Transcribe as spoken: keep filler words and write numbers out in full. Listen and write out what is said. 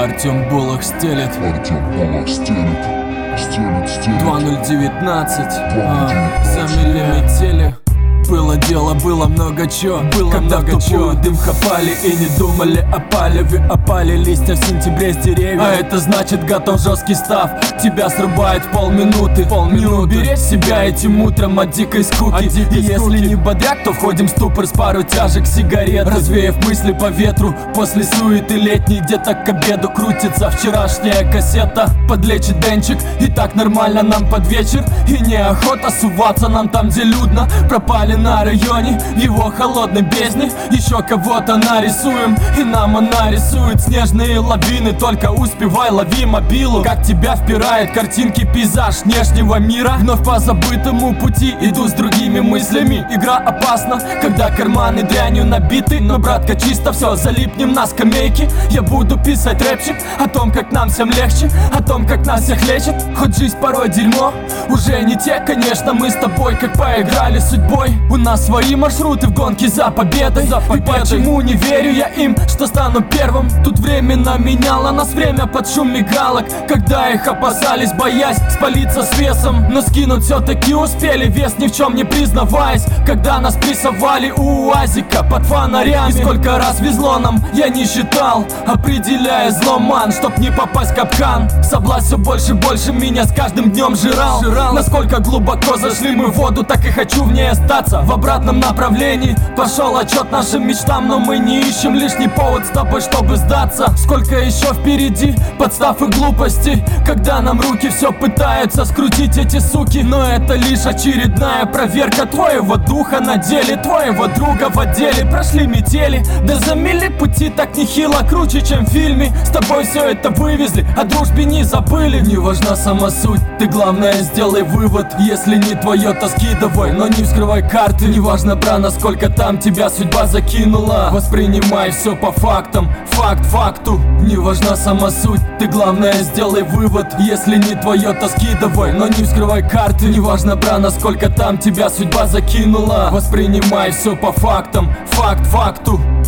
Артем Булах стелит. Артем Булах стелит. Стелит, стелит. два ноль девятнадцать. а, Замели метели. Было дело, было много чё. Было Когда много в тупую чё. Дым хапали и не думали о палеве. Опали листья в сентябре с деревьев. А это значит готов жесткий став. Тебя срубает в полминуты. Полминуты. Не уберечь себя этим утром от дикой скуки, от дикой И скуки. Если не бодряк, то входим в ступор с пару тяжек сигарет, развеяв мысли по ветру. После суеты летней где-то к обеду крутится вчерашняя кассета. Подлечит денчик, и так нормально нам под вечер. И неохота суваться нам там, где людно. Пропали на районе, в его холодной бездне. Еще кого-то нарисуем, и нам она рисует снежные лавины. Только успевай, лови мобилу. Как тебя впирает картинки, пейзаж внешнего мира. Вновь по забытому пути иду с другими мыслями. Игра опасна, когда карманы дрянью набиты. Но, братка, чисто все, залипнем на скамейке. Я буду писать рэпчик о том, как нам всем легче, о том, как нас всех лечит. Хоть жизнь порой дерьмо, уже не те, конечно. Мы с тобой как поиграли с судьбой. У нас свои маршруты в гонке за победой, за победой. И почему не верю я им, что стану первым? Тут временно меняло нас время под шум мигалок. Когда их опасались, боясь спалиться с весом. Но скинуть все-таки успели, вес ни в чем не признаваясь. Когда нас прессовали у УАЗика под фонарями. И сколько раз везло нам, я не считал, определяя зломан, чтоб не попасть в капкан. Соблазн все больше и больше меня с каждым днем жрал. жрал Насколько глубоко зашли мы в воду, так и хочу в ней остаться. В обратном направлении пошел отчет нашим мечтам, но мы не ищем лишний повод с тобой, чтобы сдаться. Сколько еще впереди подстав и глупостей, когда нам руки все пытаются скрутить эти суки. Но это лишь очередная проверка твоего духа на деле, твоего друга в отделе. Прошли метели, да замели пути так нехило, круче, чем в фильме. С тобой все это вывезли, о дружбе не забыли. Не важна сама суть, ты главное сделай вывод. Если не твое, то скидывай, но не вскрывай карты. Неважно, бра, насколько там тебя судьба закинула. Воспринимай все по фактам, факт факту. Не важна сама суть, ты главное сделай вывод. Если не твое, то скидывай, но не вскрывай карты. Неважно, бра, насколько там тебя судьба закинула. Воспринимай все по фактам, факт факту.